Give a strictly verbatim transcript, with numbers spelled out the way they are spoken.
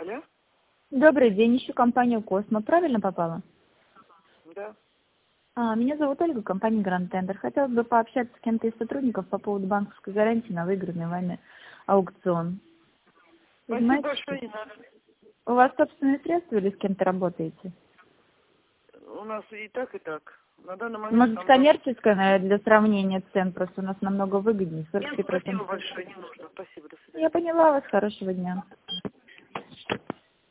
Алло? Добрый день, ищу компанию «Космо». Правильно попала? Да. А, меня зовут Ольга, компания «Гранд Тендер». Хотелось бы пообщаться с кем-то из сотрудников по поводу банковской гарантии на выигранный вами аукцион. Вы Спасибо знаете, большое, что- не надо. у вас собственные средства или с кем-то работаете? У нас и так, и так. На данный момент... Может, нам коммерческая, наверное, для сравнения цен, просто у нас намного выгоднее, важно. сорок Нет, три спасибо процента. большое, не нужно. Спасибо, до свидания. Я поняла вас, хорошего дня.